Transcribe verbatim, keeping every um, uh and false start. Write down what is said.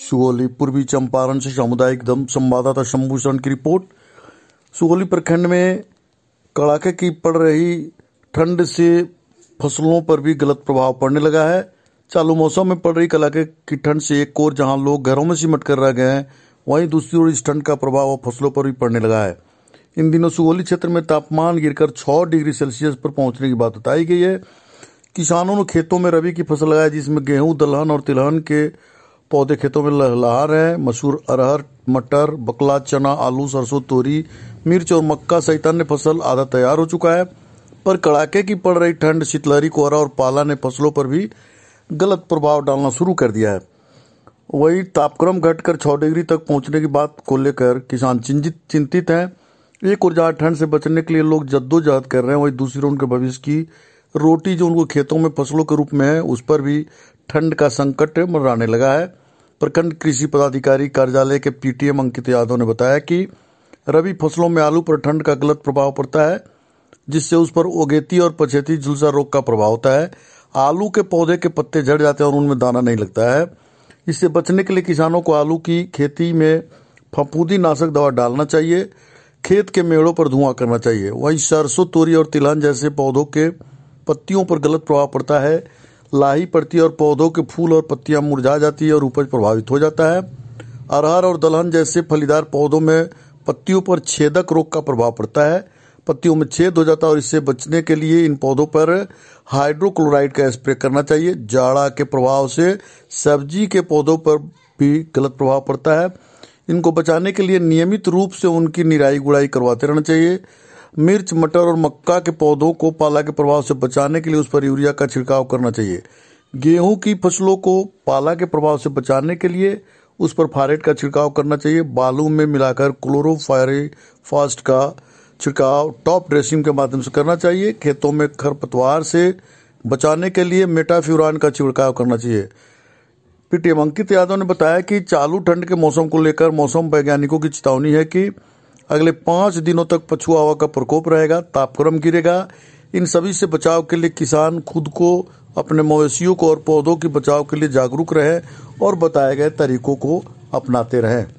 सुगौली पूर्वी चंपारण से सामुदायिक दम संवाददाता शंभू शरण की रिपोर्ट। सुगौली प्रखंड में कड़ाके की पड़ रही ठंड से फसलों पर भी गलत प्रभाव पड़ने लगा है। चालू मौसम में पड़ रही कड़ाके की ठंड से एक ओर जहां लोग घरों में सिमट कर रह गए हैं, वहीं दूसरी ओर इस ठंड का प्रभाव फसलों पर भी पड़ने लगा है। इन दिनों सुगौली क्षेत्र में तापमान गिरकर छह डिग्री सेल्सियस पर पहुंचने की बात बताई गई है। किसानों ने खेतों में रबी की फसल लगाई, जिसमें गेहूं, दलहन और तिलहन के पौधे खेतों में लहलहा रहे हैं। मसूर, अरहर, मटर, बकला, चना, आलू, सरसों, तोरी, मिर्च और मक्का सहित अन्य फसल आधा तैयार हो चुका है। पर कड़ाके की पड़ रही ठंड, शीतलहरी, कोहरा और पाला ने फसलों पर भी गलत प्रभाव डालना शुरू कर दिया है। वही तापक्रम घटकर छह डिग्री तक पहुंचने की बात को लेकर किसान चिंतित हैं। एक ओर जहां ठंड से बचने के लिए लोग जद्दोजहद कर रहे हैं, वहीं दूसरी ओर उनके भविष्य की रोटी जो उनको खेतों में फसलों के रूप में है, उस पर भी ठंड का संकट मंडराने लगा है। प्रखंड कृषि पदाधिकारी कार्यालय के पीटीएम अंकित यादव ने बताया कि रबी फसलों में आलू पर ठंड का गलत प्रभाव पड़ता है, जिससे उस पर ओगेती और पछेती झुलसा रोग का प्रभाव होता है। आलू के पौधे के पत्ते झड़ जाते हैं और उनमें दाना नहीं लगता है। इससे बचने के लिए किसानों को आलू की खेती में फफूंदी नाशक दवा डालना चाहिए। खेत के मेड़ों पर धुआं करना चाहिए। वहीं सरसों, तोरी और तिलहन जैसे पौधों के पत्तियों पर गलत प्रभाव पड़ता है। लाही पड़ती है और पौधों के फूल और पत्तियां मुरझा जाती है और उपज प्रभावित हो जाता है। अरहर और दलहन जैसे फलीदार पौधों में पत्तियों पर छेदक रोग का प्रभाव पड़ता है। पत्तियों में छेद हो जाता है और इससे बचने के लिए इन पौधों पर हाइड्रोक्लोराइड का स्प्रे करना चाहिए। जाड़ा के प्रभाव से सब्जी के पौधों पर भी गलत प्रभाव पड़ता है। इनको बचाने के लिए नियमित रूप से उनकी निराई गुड़ाई करवाते रहना चाहिए। मिर्च, मटर और मक्का के पौधों को पाला के प्रभाव से बचाने के लिए उस पर यूरिया का छिड़काव करना चाहिए। गेहूं की फसलों को पाला के प्रभाव से बचाने के लिए उस पर फारेट का छिड़काव करना चाहिए। बालू में मिलाकर क्लोरोफायरीफास्ट का छिड़काव टॉप ड्रेसिंग के माध्यम से करना चाहिए। खेतों में खरपतवार से बचाने के लिए मेटाफ्यूरान का छिड़काव करना चाहिए। पीटीएम अंकित यादव ने बताया कि चालू ठंड के मौसम को लेकर मौसम वैज्ञानिकों की चेतावनी है कि अगले पांच दिनों तक पछुआ हवा का प्रकोप रहेगा, तापक्रम गिरेगा। इन सभी से बचाव के लिए किसान खुद को, अपने मवेशियों को और पौधों के बचाव के लिए जागरूक रहे और बताए गए तरीकों को अपनाते रहें।